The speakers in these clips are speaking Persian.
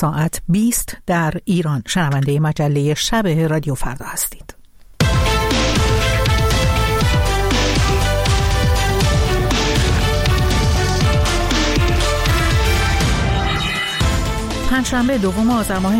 ساعت 20 در ایران. شنونده مجله شب رادیو فردا هستید. پنجشنبه دوم آذر ماه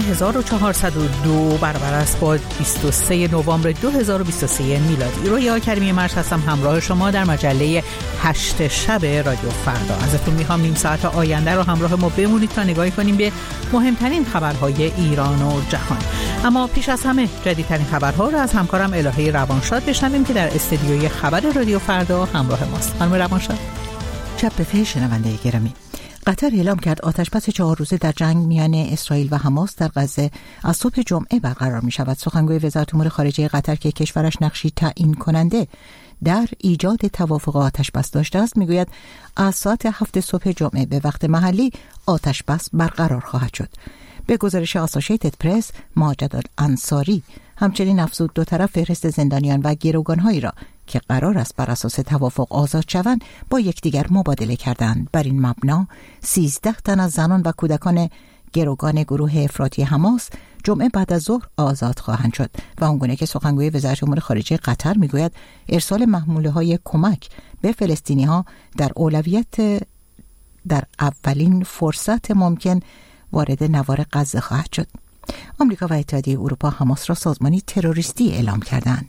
1402 برابر است با 23 نوامبر 2023 میلادی. رویا کریمی مرش هستم همراه شما در مجله 8 شب رادیو فردا. ازتون میخوام نیم ساعت آینده رو همراه ما بمونید تا نگاهی کنیم به مهمترین خبرهای ایران و جهان. اما پیش از همه جدیدترین خبرها رو از همکارم الهه روانشاد بشنویم که در استودیوی خبر رادیو فردا همراه ماست. خانم روانشاد. شب بخیر شنونده گرامی. قطر اعلام کرد آتشبس 4 روزه در جنگ میان اسرائیل و حماس در غزه از صبح جمعه برقرار می شود. سخنگوی وزارت امور خارجه قطر که کشورش نقشی تعیین کننده در ایجاد توافق آتشبس داشته است میگوید از ساعت 7 صبح جمعه به وقت محلی آتشبس برقرار خواهد شد. به گزارش آسوشیتد پرس، ماجد الانصاری همچنین افزود دو طرف فهرست زندانیان و گروگان‌هایی را که قرار است بر اساس توافق آزاد شوند با یکدیگر مبادله کردند. بر این مبنا 13 تن از زنان و کودکان گروگان گروه افراطی حماس جمعه بعد از ظهر آزاد خواهند شد و آنگونه که سخنگوی وزارت امور خارجه قطر میگوید ارسال محموله‌های کمک به فلسطینی‌ها در اولویت در اولین فرصت ممکن وارد نوار غزه خواهد شد. آمریکا و اتحادیه اروپا حماس را سازمانی تروریستی اعلام کردند.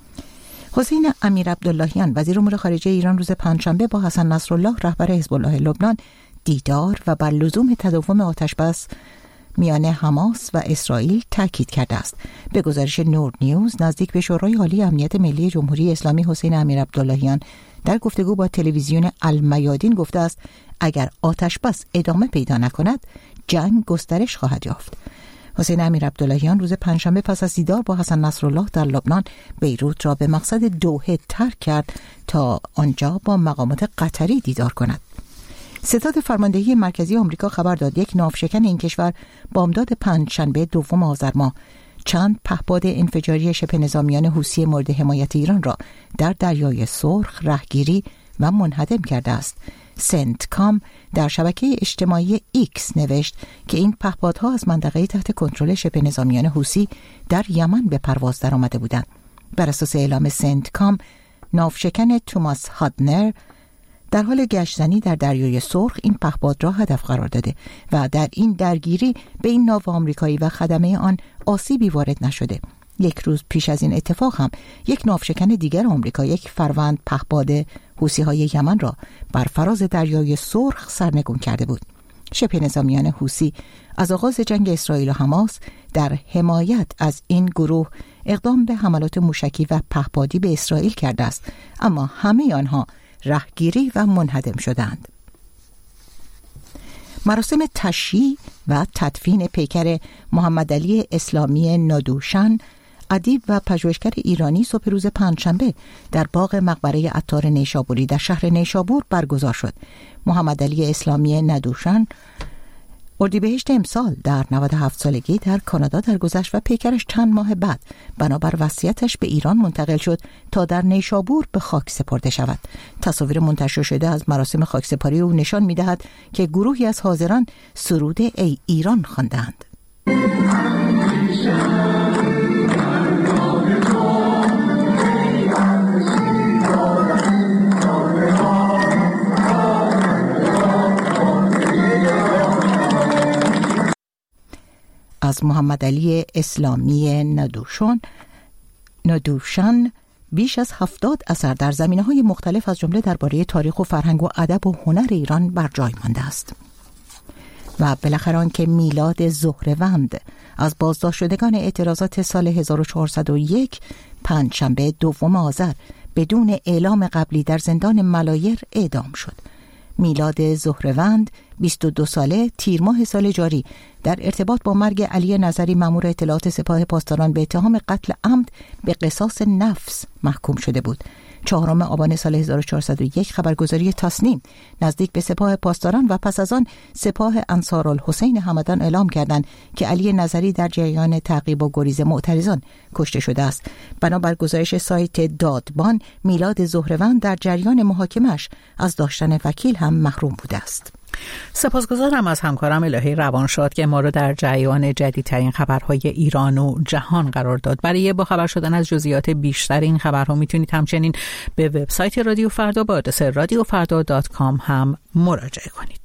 حسین امیرعبداللهیان وزیر امور خارجه ایران روز پنجشنبه با حسن نصرالله رهبر حزب الله لبنان دیدار و بر لزوم تداوم آتشبس میان حماس و اسرائیل تاکید کرده است. به گزارش نور نیوز نزدیک به شورای عالی امنیت ملی جمهوری اسلامی حسین امیرعبداللهیان در گفتگو با تلویزیون المیادین گفته است اگر آتشبس ادامه پیدا نکند جنگ گسترش خواهد یافت. حسین امیرعبداللهیان روز پنجشنبه پس از دیدار با حسن نصرالله در لبنان بیروت را به مقصد دوحه ترک کرد تا آنجا با مقامات قطری دیدار کند. ستاد فرماندهی مرکزی آمریکا خبر داد یک ناوشکن این کشور بامداد پنجشنبه دوم آذر ماه چند پهپاد انفجاری شبه نظامیان حوثی مورد حمایت ایران را در دریای سرخ رهگیری و منهدم کرده است. سنتکام در شبکه اجتماعی ایکس نوشت که این پهپادها از منطقه تحت کنترل شبه نظامیان حوثی در یمن به پرواز درآمده بودند. بر اساس اعلام سنتکام ناوشکن توماس هادنر در حال گشتزنی در دریای سرخ این پهپاد را هدف قرار داده و در این درگیری به این ناو آمریکایی و خدمه آن آسیبی وارد نشده. یک روز پیش از این اتفاق هم یک ناوشکن دیگر آمریکا یک فروند پهپاد حوثی‌های یمن را بر فراز دریای سرخ سرنگون کرده بود. شبه نظامیان حوثی از آغاز جنگ اسرائیل و حماس در حمایت از این گروه اقدام به حملات موشکی و پهپادی به اسرائیل کرده است، اما همه آنها رهگیری و منهدم شدند. مراسم تشییع و تدفین پیکر محمد علی اسلامی نادوشن، ادیب و پژوهشگر ایرانی صبح روز پنجشنبه در باغ مقبره عطار نیشابوری در شهر نیشابور برگزار شد. محمد علی اسلامی ندوشن اردیبهشت امسال در 97 سالگی در کانادا درگذشت و پیکرش چند ماه بعد بنابر وصیتش به ایران منتقل شد تا در نیشابور به خاک سپرده شود. تصاویر منتشر شده از مراسم خاکسپاری او نشان می‌دهد که گروهی از حاضران سرود ای ایران خواندند. از محمد علی اسلامی ندوشن بیش از 70 اثر در زمینه‌های مختلف از جمله درباره تاریخ و فرهنگ و ادب و هنر ایران بر جای مانده است. و بالاخره آنکه میلاد زهره‌وند از بازداشت شدگان اعتراضات سال 1401 پنجشنبه دوم آذر بدون اعلام قبلی در زندان ملایر اعدام شد. میلاد زهره‌وند 22 ساله تیر ماه سال جاری در ارتباط با مرگ علی نظری مأمور اطلاعات سپاه پاسداران به اتهام قتل عمد به قصاص نفس محکوم شده بود. 4 آبان سال 1401 خبرگزاری تسنیم نزدیک به سپاه پاسداران و پس از آن سپاه انصارالحسین همدان اعلام کردند که علی نظری در جریان تعقیب و گریز معترضان کشته شده است. بنابر گزارش سایت دادبان، میلاد زهره‌وند در جریان محاکمش از داشتن وکیل هم محروم بوده است. سپاسگزارم از همکارم الهی روانشاد که ما رو در جریان جدیدترین خبرهای ایران و جهان قرار داد. برای با خبر شدن از جزئیات بیشتر این خبرها میتونید همچنین به وبسایت رادیو فردا با آدرس radiofarda.com هم مراجعه کنید.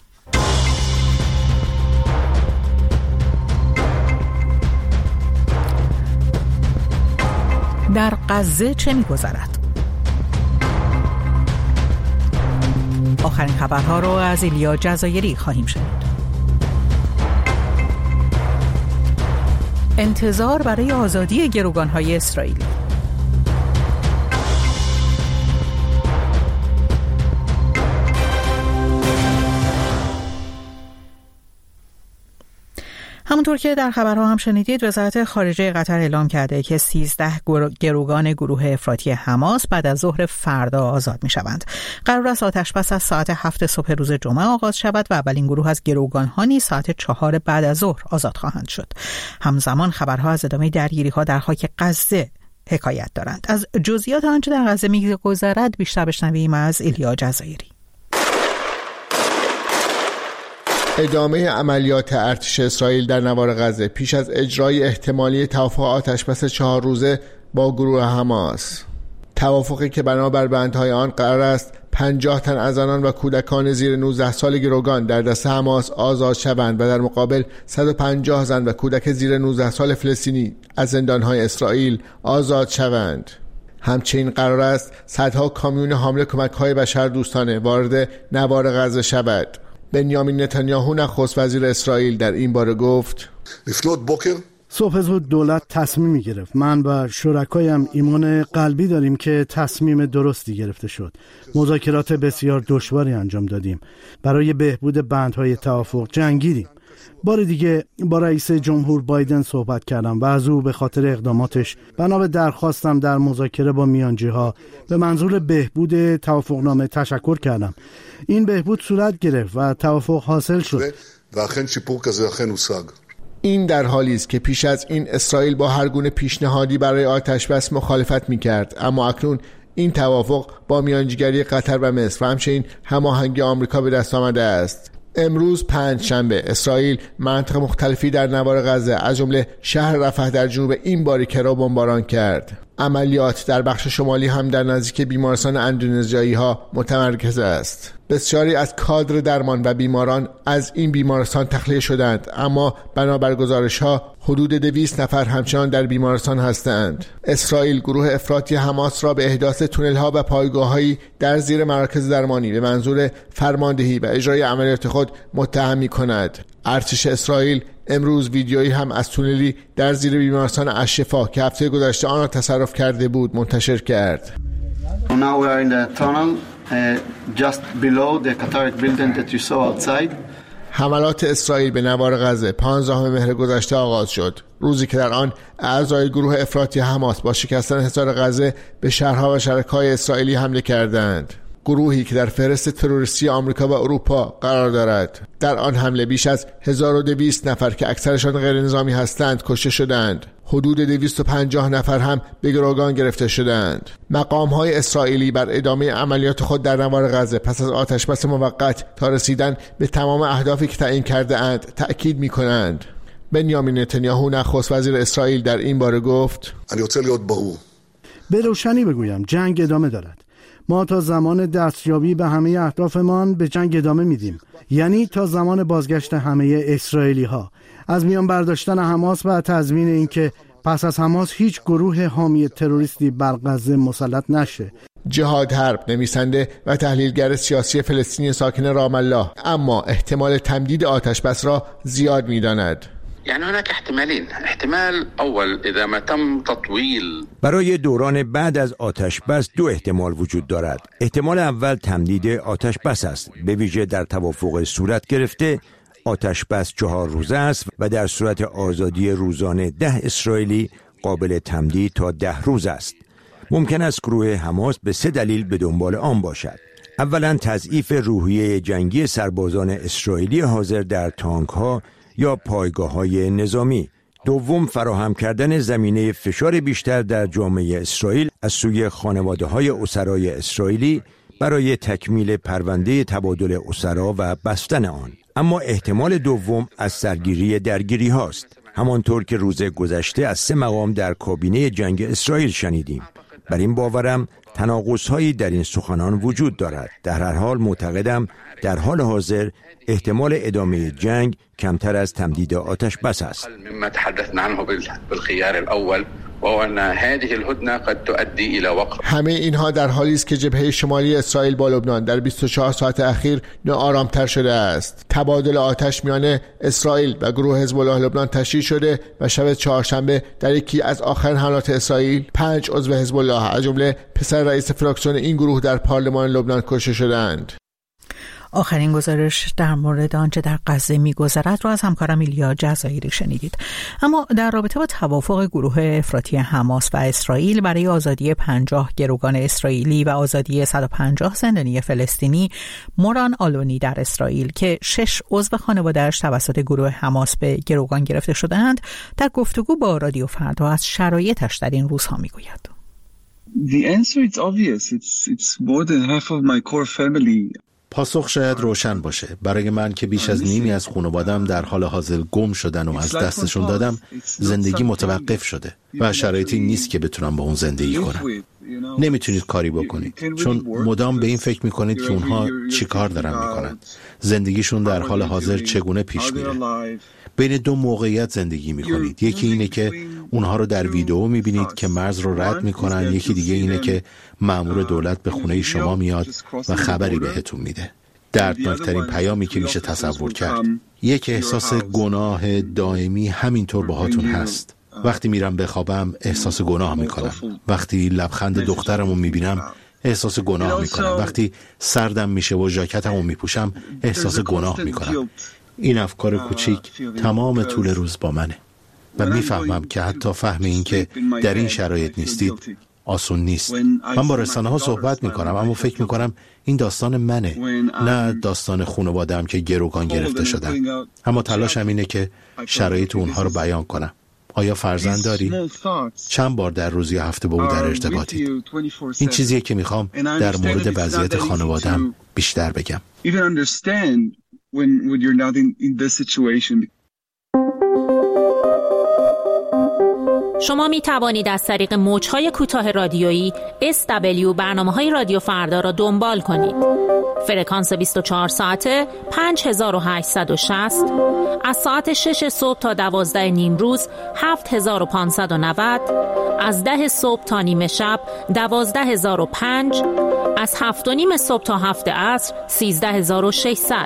در غزه چه می‌گذرد؟ آخرین خبرها رو از ایلیا جزایری خواهیم شنید. انتظار برای آزادی گروگان‌های اسرائیلی. همونطور که در خبرها هم شنیدید، وزارت خارجه قطر اعلام کرده که 13 گروگان گروه افراطی حماس بعد از ظهر فردا آزاد می شوند. قرار است آتشبس از ساعت 7 صبح روز جمعه آغاز شود و اولین گروه از گروگان‌ها نیز ساعت 4 بعد از ظهر آزاد خواهند شد. همزمان خبرها از ادامه درگیری‌ها در خاک غزه حکایت دارند. از جزئیات آنچه در غزه می‌گذرد بیشتر بشنویم از ایلیا جزایری. ادامه عملیات ارتش اسرائیل در نوار غزه پیش از اجرای احتمالی توافق آتشبس 4 روزه با گروه حماس. توافقی که بنابر بندهای آن قرار است 50 تن از زنان و کودکان زیر 19 سال گروگان در دست حماس آزاد شوند و در مقابل 150 زن و کودک زیر 19 سال فلسطینی از زندانهای اسرائیل آزاد شوند. همچنین قرار است صدها کامیون حامل کمک‌های بشردوستانه وارد نوار غزه شود. بنیامین نتانیاهو نخست وزیر اسرائیل در این باره گفت: صبح زود دولت تصمیمی گرفت. من و شرکایم ایمان قلبی داریم که تصمیم درستی گرفته شد. مذاکرات بسیار دشواری انجام دادیم. برای بهبود بندهای توافق جنگیدیم. بار دیگه با رئیس جمهور بایدن صحبت کردم و از او به خاطر اقداماتش بنا به درخواستم در مذاکره با میانجی‌ها به منظور بهبود توافقنامه تشکر کردم. این بهبود صورت گرفت و توافق حاصل شد. این در حالی است که پیش از این اسرائیل با هر گونه پیشنهادی برای آتشبس مخالفت می‌کرد، اما اکنون این توافق با میانجیگری قطر و مصر و همچنین هماهنگی آمریکا به دست آمده است. امروز پنجشنبه اسرائیل مناطق مختلفی در نوار غزه از جمله شهر رفح در جنوب این باریکه را بمباران کرد. عملیات در بخش شمالی هم در نزدیک بیمارستان اندونزیایی ها متمرکز است. بسیاری از کادر درمان و بیماران از این بیمارستان تخلیه شدند، اما بنابر گزارش ها حدود 200 نفر همچنان در بیمارستان هستند. اسرائیل گروه افراطی حماس را به احداث تونل ها و پایگاه‌هایی در زیر مراکز درمانی به منظور فرماندهی و اجرای عملیات خود متهم می‌کند. ارتش اسرائیل امروز ویدیویی هم از تونلی در زیر بیمارستان الشفا که هفته گذشته آن را تصرف کرده بود منتشر کرد. Now we are in the tunnel just below the Qatari building that you saw outside. حملات اسرائیل به نوار غزه 15 مهر گذشته آغاز شد، روزی که در آن اعضای گروه افراطی حماس با شکستن حصار غزه به شهرها و شرکای اسرائیلی حمله کردند. گروهی که در فهرست تروریستی آمریکا و اروپا قرار دارد. در آن حمله بیش از 1200 نفر که اکثرشان غیر نظامی هستند کشته شدند. حدود 250 نفر هم به گروگان گرفته شدند. مقام‌های اسرائیلی بر ادامه عملیات خود در نوار غزه پس از آتشبس موقت تا رسیدن به تمام اهدافی که تعیین کرده اند تأکید می‌کنند. بنیامین نتانیاهو نخست وزیر اسرائیل در این باره گفت: به روشنی بگویم جنگ ادامه دارد. ما تا زمان دستیابی به همه اهدافمان به جنگ ادامه میدیم، یعنی تا زمان بازگشت همه اسرائیلی ها، از میان برداشتن حماس و تضمین اینکه پس از حماس هیچ گروه حامی تروریستی بر غزه مسلط نشه. جهاد حرب نویسنده و تحلیلگر سیاسی فلسطینی ساکن رام الله اما احتمال تمدید آتشبس را زیاد می‌داند. يعني هناك احتمالين. احتمال اول اذا ما تم تطويل برای دوران بعد از آتشبس دو احتمال وجود دارد. احتمال اول تمدید آتشبس است، به ویژه در توافق صورت گرفته آتشبس 4 روزه است و در صورت آزادی روزانه 10 اسرائیلی قابل تمدید تا 10 روز است. ممکن است گروه حماس به 3 دلیل به دنبال آن باشد. اولا تضعیف روحیه جنگی سربازان اسرائیلی حاضر در تانک‌ها یا پایگاه‌های نظامی. دوم فراهم کردن زمینه فشار بیشتر در جامعه اسرائیل از سوی خانواده‌های اسرای اسرائیلی برای تکمیل پرونده تبادل اسرا و بستن آن. اما احتمال دوم از سرگیری درگیری هاست، همانطور که روز گذشته از 3 مقام در کابینه جنگ اسرائیل شنیدیم. بر این باورم تناقض‌هایی در این سخنان وجود دارد. در هر حال معتقدم در حال حاضر احتمال ادامه جنگ کمتر از تمدید آتش بس است. مما تحدثنا عنه بالخيار الاول وان هذه الهدنه قد تؤدي الى وقف. همه اینها در حالی است که جبهه شمالی اسرائیل با لبنان در 24 ساعت اخیر ناآرام‌تر شده است. تبادل آتش میان اسرائیل و گروه حزب الله لبنان تشدید شده و شب چهارشنبه در یکی از آخرین حملات اسرائیل 5 عضو حزب الله از جمله پسر رئیس فراکسیون این گروه در پارلمان لبنان کشته شدند. آخرین گزارش در مورد آنچه در غزه می‌گذرد را از همکارم ایلیا جزایری شنیدید. اما در رابطه با توافق گروه افراطی حماس و اسرائیل برای آزادی 50 گروگان اسرائیلی و آزادی 150 زندانی فلسطینی، موران آلونی در اسرائیل که 6 عضو خانواده‌اش توسط گروه حماس به گروگان گرفته شده‌اند، در گفتگو با رادیو فردا از شرایطش در این روزها می‌گوید. The answer is obvious. It's more than half of my core family. پاسخ شاید روشن باشه. برای من که بیش از نیمی از خانواده‌ام در حال حاضر گم شدن و از دستشون دادم، زندگی متوقف شده و شرایطی نیست که بتونم با اون زندگی کنم. نمیتونید کاری بکنید چون مدام به این فکر میکنید که اونها چی کار دارن میکنن، زندگیشون در حال حاضر چگونه پیش میره. بین 2 موقعیت زندگی میکنید. یکی اینه که اونها رو در ویدیو میبینید که مرز رو رد میکنن، یکی دیگه اینه که مأمور دولت به خونه شما میاد و خبری بهتون میده. دردناکترین پیامی که میشه تصور کرد. یک احساس گناه دائمی همینطور باهاتون هست. وقتی میرم بخوابم احساس گناه میکنم. وقتی لبخند دخترمو میبینم احساس گناه میکنم. وقتی سردم میشه و ژاکتمو میپوشم احساس گناه میکنم. این افکار کوچیک تمام طول روز با منه و میفهمم که حتی فهم این که در این شرایط نیستید آسون نیست. من با رسانه ها صحبت میکنم اما فکر میکنم این داستان منه، نه داستان خانواده‌ام که گروگان گرفته شدن. اما تلاشم اینه که شرایط اونها رو بیان کنم. آیا فرزند داری؟ چند بار در روز یا هفته با او در ارتباطید؟ این چیزیه که میخوام در مورد وضعیت خانواده‌ام بیشتر بگم. when you're not in this situation. شما می توانید از طریق موج‌های کوتاه رادیویی SW برنامه‌های رادیو فردا را دنبال کنید. فرکانس 24 ساعته 5860، از ساعت 6 صبح تا 12 نیم روز 7590، از 10 صبح تا نیمه شب 12005، از 7 و نیم صبح تا 7 عصر 13600.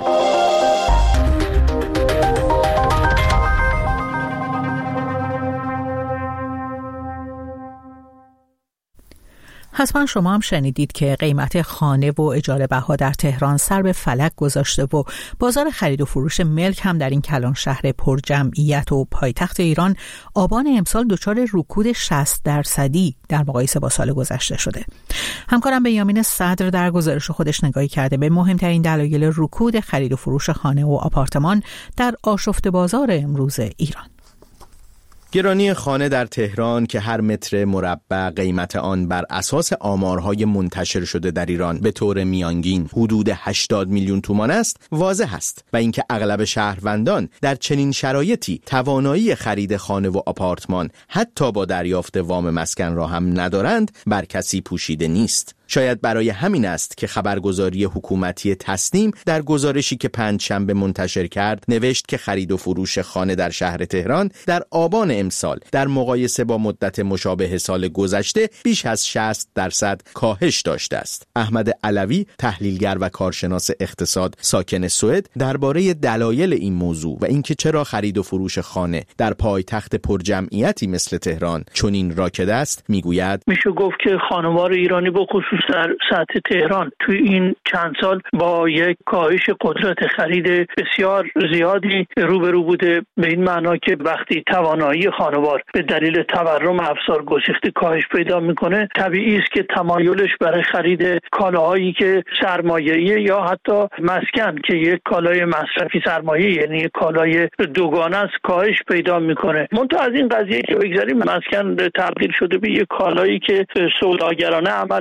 حتما شما هم شنیدید که قیمت خانه و اجاره بها در تهران سر به فلک گذاشته و بازار خرید و فروش ملک هم در این کلان شهر پر جمعیت و پایتخت ایران آبان امسال دچار رکود 60% در مقایسه با سال گذشته شده. همکارم بنیامین صدر در گزارش خودش نگاهی کرده به مهمترین دلایل رکود خرید و فروش خانه و آپارتمان در آشفته بازار امروز ایران. گرانی خانه در تهران که هر متر مربع قیمت آن بر اساس آمارهای منتشر شده در ایران به طور میانگین حدود 80 میلیون تومان است واضح است و اینکه اغلب شهروندان در چنین شرایطی توانایی خرید خانه و آپارتمان حتی با دریافت وام مسکن را هم ندارند بر کسی پوشیده نیست. شاید برای همین است که خبرگزاری حکومتی تصنیم در گزارشی که پنجشنبه منتشر کرد نوشت که خرید و فروش خانه در شهر تهران در آبان امسال در مقایسه با مدت مشابه سال گذشته بیش از 60% کاهش داشته است. احمد علوی، تحلیلگر و کارشناس اقتصاد ساکن سوئد، درباره دلایل این موضوع و اینکه چرا خرید و فروش خانه در پایتخت پرجمعیتی مثل تهران چنین راکده است میگوید: میشه گفت که خانوار ایرانی با خصوص در سطح تهران توی این چند سال با یک کاهش قدرت خرید بسیار زیادی روبرو بوده، به این معنا که وقتی توانایی خانوار به دلیل تورم افزار گسیخته کاهش پیدا میکنه، طبیعی است که تمایلش برای خرید کالاهایی که سرمایه‌ای یا حتی مسکن که یک کالای مصرفی سرمایه‌ای یعنی یک کالای دوگانه است کاهش پیدا میکنه. منتها از این قضیه که بگذاریم مسکن تبدیل شده به یک کالایی که سوداگرانه عمل میشه.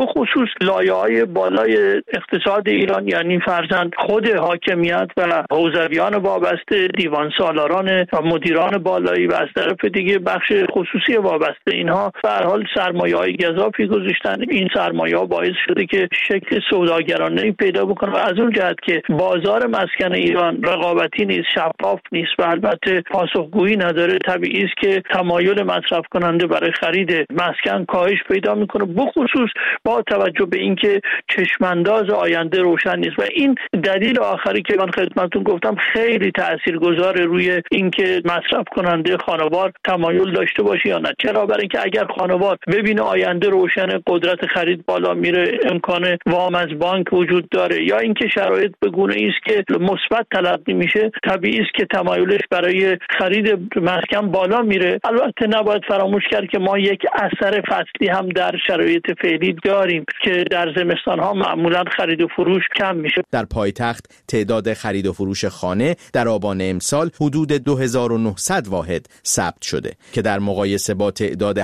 خصوص لایه‌های بالای اقتصاد ایران، یعنی فرضاً خود حاکمیت و حوزویان وابسته، دیوان سالاران و مدیران بالایی و از طرف دیگه بخش خصوصی وابسته، اینها به هر حال سرمایه‌های گزافی گذاشتن. این سرمایه‌ها باعث شده که شکل سوداگرانه‌ای پیدا بکنه و از اون جهت که بازار مسکن ایران رقابتی نیست، شفاف نیست و البته پاسخگویی نداره، طبیعی است که تمایل مصرف کننده برای خرید مسکن کاهش پیدا میکنه، بخصوص با توجه به اینکه چشمانداز آینده روشن نیست. و این دلیل آخری که من خدمتتون گفتم خیلی تاثیرگذار روی اینکه مصرف کننده خانوار تمایل داشته باشه یا نه. چرا؟ برای اینکه اگر خانوار ببینه آینده روشن، قدرت خرید بالا میره، امکان وام از بانک وجود داره، یا اینکه شرایط به گونه‌ای است که مثبت تلقی میشه، طبیعی است که تمایلش برای خرید مسکن بالا میره. البته نباید فراموش کرد که ما یک اثر فصلی هم در شرایط فعلی داریم که در زمستان ها معمولا خرید و فروش کم میشه. در پایتخت تعداد خرید و فروش خانه در آبان امسال حدود 2900 واحد ثبت شده که در مقایسه با تعداد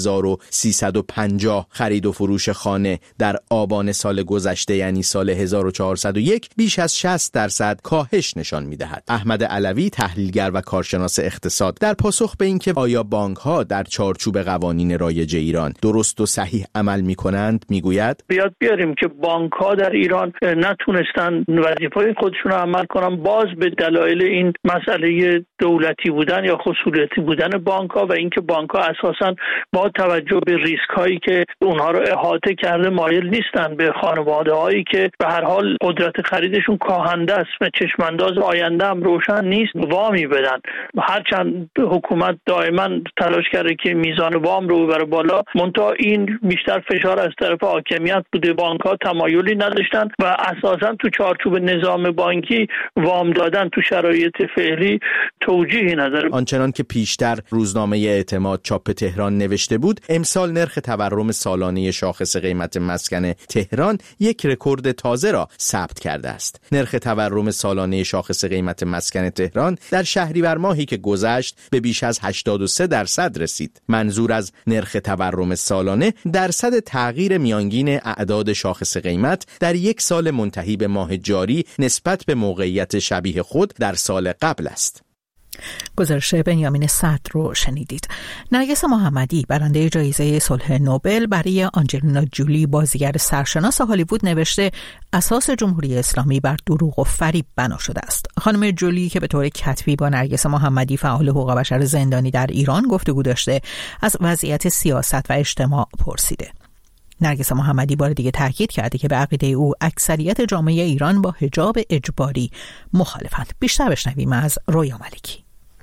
7350 خرید و فروش خانه در آبان سال گذشته یعنی سال 1401 بیش از 60% کاهش نشان می‌دهد. احمد علوی تحلیلگر و کارشناس اقتصاد در پاسخ به اینکه آیا بانک‌ها در چارچوب قوانین رایج ایران درست و صحیح عمل می‌کنند میگوید بیاد بیاریم که بانک‌ها در ایران نتونستن وظیفه‌های خودشون رو عمل کنن، باز به دلایل این مسئله دولتی بودن یا خصوصیتی بودن بانک‌ها و اینکه بانک‌ها اساساً با توجه به ریسک‌هایی که اونها رو احاطه کرده مایل نیستن به خانواده‌هایی که به هر حال قدرت خریدشون کاهنده است و چشمانداز آینده هم روشن نیست وامی بدن. هرچند حکومت دائما تلاش کرده که میزان وام رو ببره بالا، منتها این بیشتر فشار از طرف حاکمیت بوده، بانک‌ها تمایلی نداشتن و اساساً تو چارچوب نظام بانکی وام دادن تو شرایط فعلی توجیهی نداره. آنچنان که پیشتر روزنامه اعتماد چاپ تهران نوشته بود، امسال نرخ تورم سالانه شاخص قیمت مسکن تهران یک رکورد تازه را ثبت کرده است. نرخ تورم سالانه شاخص قیمت مسکن تهران در شهریور ماهی که گذشت به بیش از 83% رسید. منظور از نرخ تورم سالانه درصد تغییر میانگین اعداد شاخص قیمت در یک سال منتهی به ماه جاری نسبت به موقعیت شبیه خود در سال قبل است. گزارش بنیامین صدر رو شنیدید. نرگس محمدی برنده جایزه صلح نوبل برای آنجلینا جولی بازیگر سرشناس هالیوود نوشته اساس جمهوری اسلامی بر دروغ و فریب بنا شده است. خانم جولی که به طور کتبی با نرگس محمدی فعال حقوق بشر زندانی در ایران گفتگو داشته از وضعیت سیاست و اجتماع پرسیده. نرگس محمدی بار دیگه تاکید کرده که به عقیده او اکثریت جامعه ایران با حجاب اجباری مخالفند. بیشتر بشنویم از رویا ملکی.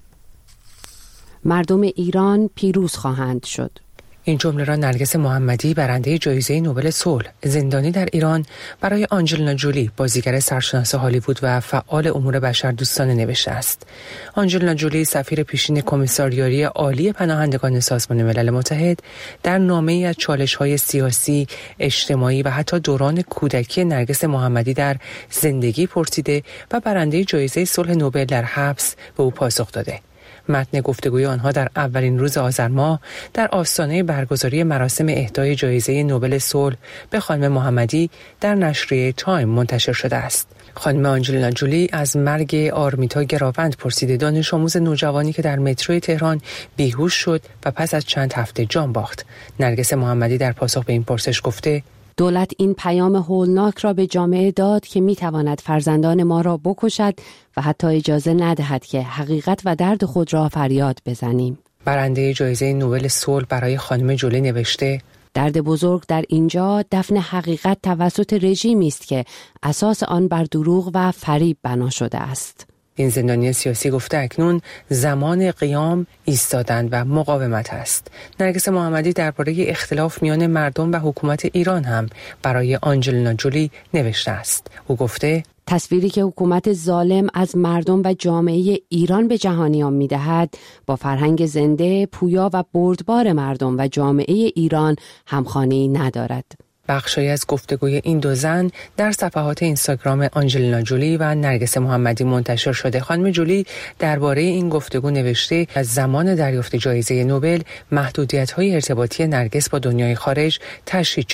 مردم ایران پیروز خواهند شد. این جمله را نرگس محمدی برنده جایزه نوبل صلح زندانی در ایران برای آنجلینا جولی بازیگر سرشناس هالیوود و فعال امور بشردوستانه نوشته است. آنجلینا جولی سفیر پیشین کمیساریاری عالی پناهندگان سازمان ملل متحد در نامه‌ای از چالش‌های سیاسی، اجتماعی و حتی دوران کودکی نرگس محمدی در زندگی پرسیده و برنده جایزه صلح نوبل در حبس به او پاسخ داده. متن گفتگوی آنها در اولین روز آذر ماه در آستانه برگزاری مراسم اهدای جایزه نوبل صلح به خانم محمدی در نشریه تایم منتشر شده است. خانم آنجلینا جولی از مرگ آرمیتا گراوند پرسیده، دانش آموز نوجوانی که در مترو تهران بیهوش شد و پس از چند هفته جان باخت. نرگس محمدی در پاسخ به این پرسش گفته دولت این پیام هولناک را به جامعه داد که میتواند فرزندان ما را بکشد و حتی اجازه ندهد که حقیقت و درد خود را فریاد بزنیم. برنده جایزه نوبل صلح برای خانم جولی نوشته درد بزرگ در اینجا دفن حقیقت توسط رژیمی است که اساس آن بر دروغ و فریب بنا شده است. این زندانی سیاسی گفته اکنون زمان قیام، ایستادن و مقاومت است. نرگس محمدی درباره اختلاف میان مردم و حکومت ایران هم برای آنجلینا جولی نوشته است. او گفته تصویری که حکومت ظالم از مردم و جامعه ایران به جهانیان می‌دهد با فرهنگ زنده، پویا و بردبار مردم و جامعه ایران همخوانی ندارد. بخشی از گفتگوی این دو زن در صفحات اینستاگرام آنجلینا جولی و نرگس محمدی منتشر شده. خانم جولی درباره این گفتگو نوشته از زمان دریافت جایزه نوبل محدودیت‌های ارتباطی نرگس با دنیای خارج تشدید شده.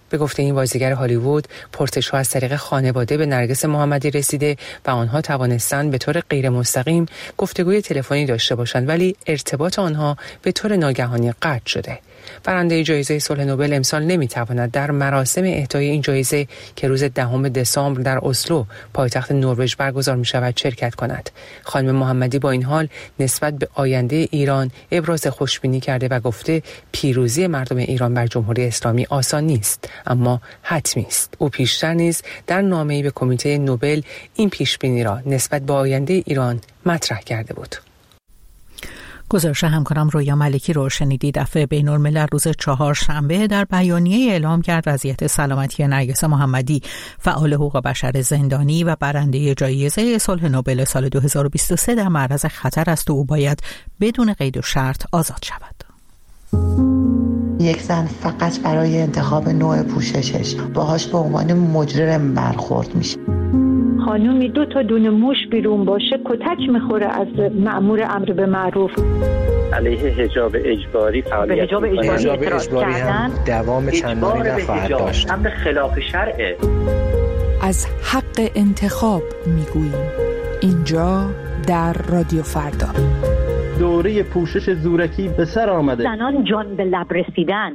به گفته این بازیگر هالیوود، پرسش‌ها از طریق خانواده به نرگس محمدی رسیده و آنها توانستند به طور غیر مستقیم گفتگوی تلفنی داشته باشند، ولی ارتباط آنها به طور ناگهانی قطع شده. برنده جایزه صلح نوبل امسال نمیتواند در مراسم اهدای این جایزه که روز 10 دسامبر در اسلو پایتخت نروژ برگزار می‌شود شرکت کند. خانم محمدی با این حال نسبت به آینده ایران ابراز خوشبینی کرده و گفته پیروزی مردم ایران بر جمهوری اسلامی آسان نیست، اما حتمی است. او پیشتر نیز در نامه‌ای به کمیته نوبل این پیشبینی را نسبت به آینده ایران مطرح کرده بود. گزارش همکارم رویا ملکی رو شنیدید. دفعه بین‌الملل روز 4 شنبه در بیانیه اعلام کرد وضعیت سلامتی نرگس محمدی، فعال حقوق بشر زندانی و برنده جایزه صلح نوبل سال 2023 در معرض خطر است و او باید بدون قید و شرط آزاد شود. یک زن فقط برای انتخاب نوع پوششش باهاش به عنوان مجرم برخورد میشه. خانومی 2 تا دونه موش بیرون باشه کتک میخوره از مأمور امر به معروف. علیه حجاب اجباری فعالیت حجاب اجباری هم دوام چندانی نخواهد داشت. امر خلاف شرعه. از حق انتخاب میگوییم اینجا در رادیو فردا. دوره پوشش زورکی به سر آمده. زنان جان به لب رسیدن.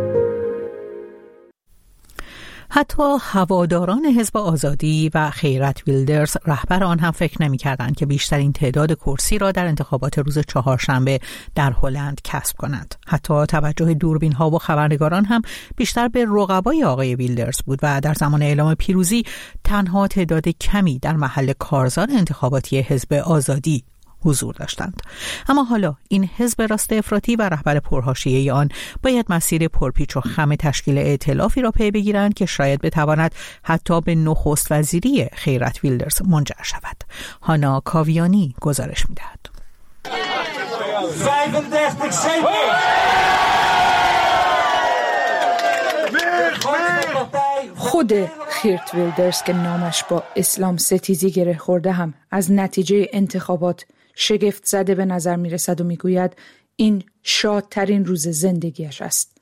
حتی هواداران حزب آزادی و خیرت ویلدرز رهبر آن هم فکر نمی‌کردند که بیشترین تعداد کرسی را در انتخابات روز 4 شنبه در هلند کسب کنند. حتی توجه دوربین‌ها و خبرنگاران هم بیشتر به رقبای آقای ویلدرز بود و در زمان اعلام پیروزی تنها تعداد کمی در محل کارزار انتخاباتی حزب آزادی حضور داشتند. اما حالا این حزب راست افراطی و رهبر پرحاشیه آن باید مسیر پرپیچ و خم تشکیل ائتلافی را پی بگیرند که شاید بتواند حتی به نخست وزیری خیرت ویلدرز منجر شود. هانا کاویانی گزارش می‌دهد. 35 سنت. خود خیرت ویلدرز که نامش با اسلام ستیزی گره خورده هم از نتیجه انتخابات شگفت زده به نظر می رسد و می گوید این شادترین روز زندگیش است.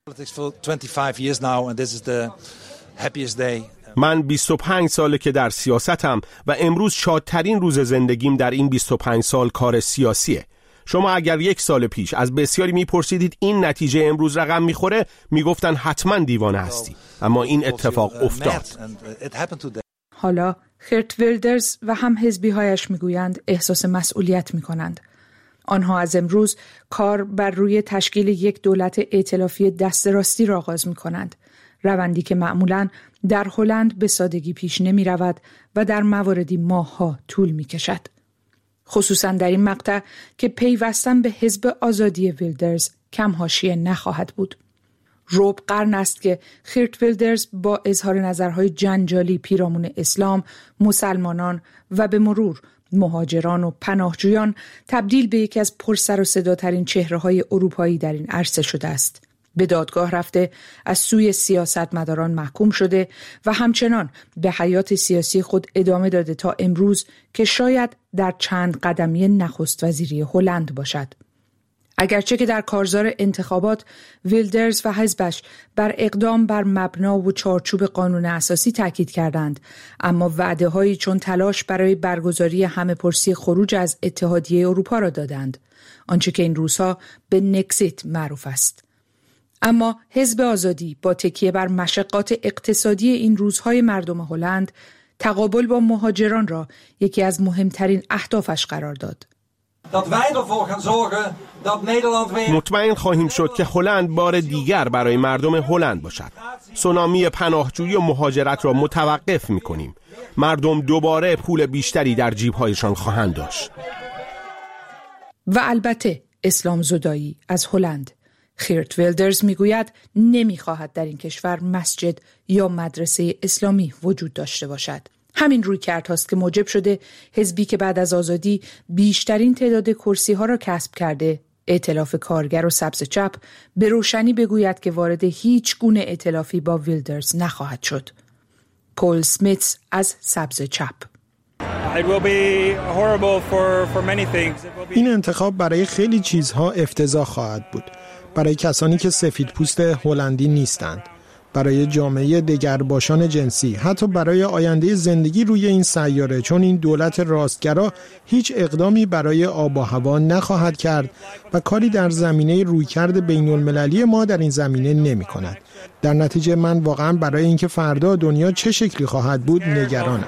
من 25 ساله که در سیاستم و امروز شادترین روز زندگیم در این 25 سال کار سیاسیه. شما اگر 1 سال پیش از بسیاری میپرسیدید این نتیجه امروز رقم میخوره میگفتن حتما دیوانه هستی، اما این اتفاق افتاد. حالا خیرت ویلدرز و هم حزبی‌هایش میگویند احساس مسئولیت میکنند. آنها از امروز کار بر روی تشکیل یک دولت ائتلافی دست راستی را آغاز میکنند، روندی که معمولاً در هلند به سادگی پیش نمی رود و در مواردی ماه‌ها طول میکشد. خصوصاً در این مقطع که پیوستن به حزب آزادی ویلدرز کم حاشیه نخواهد بود. ربع قرن است که خیرت ویلدرز با اظهار نظرهای جنجالی پیرامون اسلام، مسلمانان و به مرور مهاجران و پناهجویان تبدیل به یکی از پرسر و صداترین چهره‌های اروپایی در این عرصه شده است. به دادگاه رفته، از سوی سیاستمداران محکوم شده و همچنان به حیات سیاسی خود ادامه داده تا امروز که شاید در چند قدمی نخست وزیری هلند باشد. اگرچه که در کارزار انتخابات ویلدرز و حزبش بر اقدام بر مبنا و چارچوب قانون اساسی تاکید کردند، اما وعده‌هایی چون تلاش برای برگزاری همه‌پرسی خروج از اتحادیه اروپا را دادند، آنچه که این روزها به نکزیت معروف است. اما حزب آزادی با تکیه بر مشقات اقتصادی این روزهای مردم هلند تقابل با مهاجران را یکی از مهمترین اهدافش قرار داد. مطمئن خواهیم شد که هلند بار دیگر برای مردم هلند باشد. سونامی پناهجویی و مهاجرت را متوقف می‌کنیم. مردم دوباره پول بیشتری در جیب‌هایشان خواهند داشت. و البته اسلام زدایی از هلند. خیرت ویلدرز میگوید نمیخواهد در این کشور مسجد یا مدرسه اسلامی وجود داشته باشد. همین رویکردهاست که موجب شده حزبی که بعد از آزادی بیشترین تعداد کرسی ها را کسب کرده، ائتلاف کارگر و سبز چپ، به روشنی بگوید که وارد هیچ گونه ائتلافی با ویلدرز نخواهد شد. پول سمیتس از سبز چپ: این انتخاب برای خیلی چیزها افتضاح خواهد بود. برای کسانی که سفید پوست هلندی نیستند. برای جامعه دگرباشان جنسی، حتی برای آینده زندگی روی این سیاره، چون این دولت راستگرا هیچ اقدامی برای آب و هوا نخواهد کرد و کاری در زمینه رویکرد بین‌المللی ما در این زمینه نمی کند. در نتیجه من واقعا برای اینکه فردا دنیا چه شکلی خواهد بود نگرانم.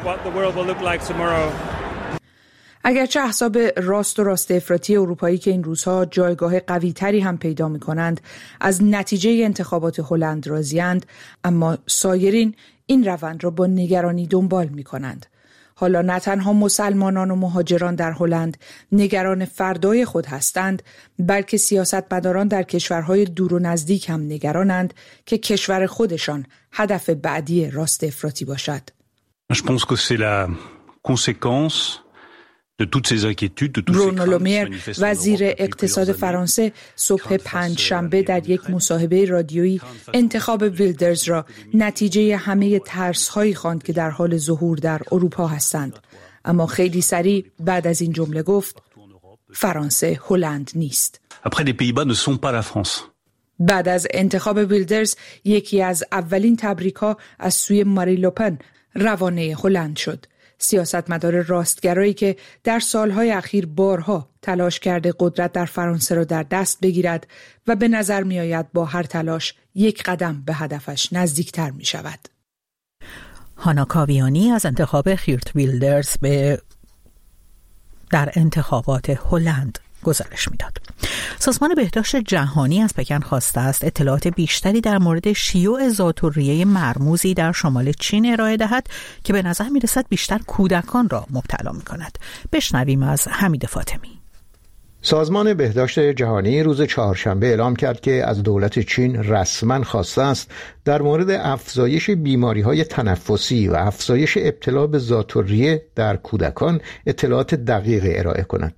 اگرچه احزاب راست و راست افراطی اروپایی که این روزها جایگاه قوی‌تری هم پیدا می‌کنند از نتیجه انتخابات هلند راضی‌اند، اما سایرین این روند را با نگرانی دنبال می‌کنند. حالا نه تنها مسلمانان و مهاجران در هلند نگران فردای خود هستند، بلکه سیاستمداران در کشورهای دور و نزدیک هم نگرانند که کشور خودشان هدف بعدی راست افراطی باشد. برونو لومیر، وزیر اقتصاد فرانسه، صبح پنجشنبه در یک مصاحبه رادیویی انتخاب ویلدرز را نتیجه همه ترس‌هایی خواند که در حال ظهور در اروپا هستند. اما خیلی سریع بعد از این جمله گفت فرانسه هلند نیست. بعد از انتخاب ویلدرز، یکی از اولین تبریک‌ها از سوی ماری لوپن، روانه هلند شد. سیاستمدار راستگرایی که در سالهای اخیر بارها تلاش کرده قدرت در فرانسه را در دست بگیرد و به نظر می آید با هر تلاش یک قدم به هدفش نزدیکتر می شود. هانا کاویانی از انتخاب خیرت ویلدرز در انتخابات هلند گزارش میداد. سازمان بهداشت جهانی از پکن خواسته است اطلاعات بیشتری در مورد شیوع ذات‌الریه مرموزی در شمال چین ارائه دهد که به نظر میرسد بیشتر کودکان را مبتلا میکند. بشنویم از حمید فاطمی. سازمان بهداشت جهانی روز چهارشنبه اعلام کرد که از دولت چین رسما خواسته است در مورد افزایش بیماری‌های تنفسی و افزایش ابتلا به ذات‌الریه در کودکان اطلاعات دقیق ارائه کند.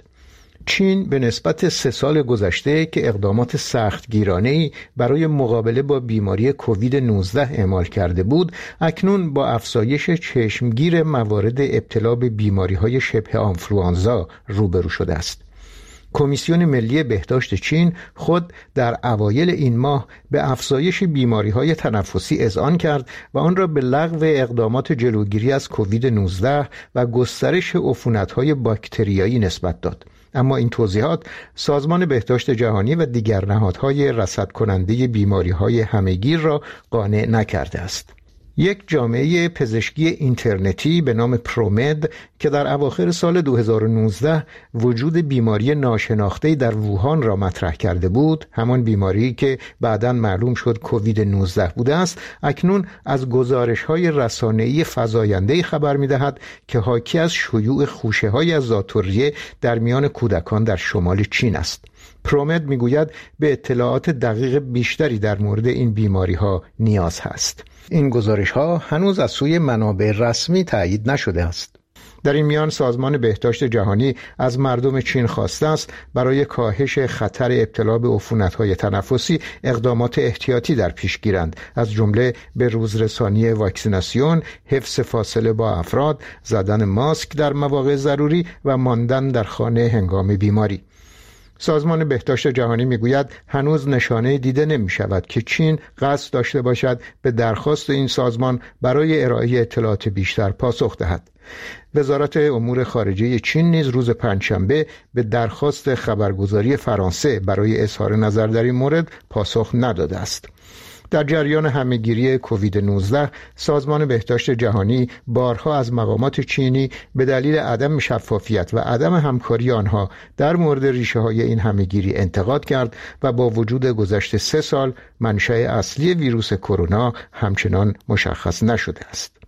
چین به نسبت 3 سال گذشته که اقدامات سختگیرانه‌ای برای مقابله با بیماری کووید 19 اعمال کرده بود، اکنون با افزایش چشمگیر موارد ابتلا به بیماری‌های شبه آنفلوانزا روبرو شده است. کمیسیون ملی بهداشت چین خود در اوایل این ماه به افزایش بیماری‌های تنفسی اذعان کرد و آن را به لغو اقدامات جلوگیری از کووید 19 و گسترش عفونت‌های باکتریایی نسبت داد. اما این توضیحات سازمان بهداشت جهانی و دیگر نهادهای رصد کننده بیماری‌های همه‌گیر را قانع نکرده است. یک جامعه پزشکی اینترنتی به نام پرومد که در اواخر سال 2019 وجود بیماری ناشناخته‌ای در ووهان را مطرح کرده بود، همان بیماری که بعداً معلوم شد کووید 19 بوده است، اکنون از گزارش‌های رسانه‌ای فزاینده‌ای خبر می‌دهد که حاکی از شیوع خوشه‌های از ذات‌الریه در میان کودکان در شمال چین است. پرومد میگوید به اطلاعات دقیق بیشتری در مورد این بیماری‌ها نیاز هست. این گزارش‌ها هنوز از سوی منابع رسمی تایید نشده است. در این میان سازمان بهداشت جهانی از مردم چین خواسته است برای کاهش خطر ابتلا به عفونت‌های تنفسی اقدامات احتیاطی در پیش گیرند، از جمله به روزرسانی واکسیناسیون، حفظ فاصله با افراد، زدن ماسک در مواقع ضروری و ماندن در خانه هنگام بیماری. سازمان بهداشت جهانی میگوید هنوز نشانه دیده نمی شود که چین قصد داشته باشد به درخواست این سازمان برای ارائه اطلاعات بیشتر پاسخ دهد. وزارت امور خارجه چین نیز روز پنجشنبه به درخواست خبرگزاری فرانسه برای اظهار نظر در این مورد پاسخ نداده است. در جریان همه‌گیری کووید 19 سازمان بهداشت جهانی بارها از مقامات چینی به دلیل عدم شفافیت و عدم همکاری آنها در مورد ریشه‌های این همه‌گیری انتقاد کرد و با وجود گذشت 3 سال منشأ اصلی ویروس کرونا همچنان مشخص نشده است.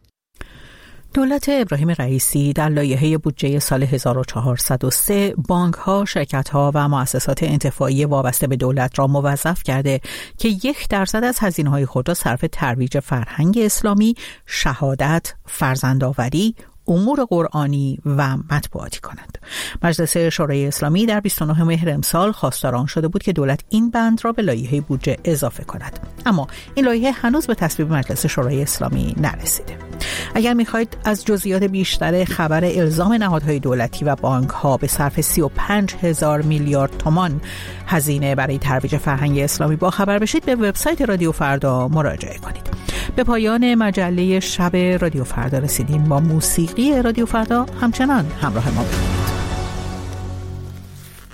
دولت ابراهیم رئیسی در لایحه بودجه سال 1403 بانک‌ها، شرکت‌ها و مؤسسات انتفاعی وابسته به دولت را موظف کرده که 1% از هزینه‌های خود را صرف ترویج فرهنگ اسلامی، شهادت، فرزندآوری، امور قرآنی و مطبوعاتی کنند. مجلس شورای اسلامی در 29 مهر امسال خواستار آن شده بود که دولت این بند را به لایحه بودجه اضافه کند، اما این لایحه هنوز به تصویب مجلس شورای اسلامی نرسیده. اگر میخواید از جزئیات بیشتر خبر الزام نهادهای دولتی و بانک ها به صرف 35,000 میلیارد تومان هزینه برای ترویج فرهنگ اسلامی با خبر بشید، به وبسایت رادیو فردا مراجعه کنید. به پایان مجله شب رادیو فردا رسیدیم. با موسیقی رادیو فردا همچنان همراه ما باشید.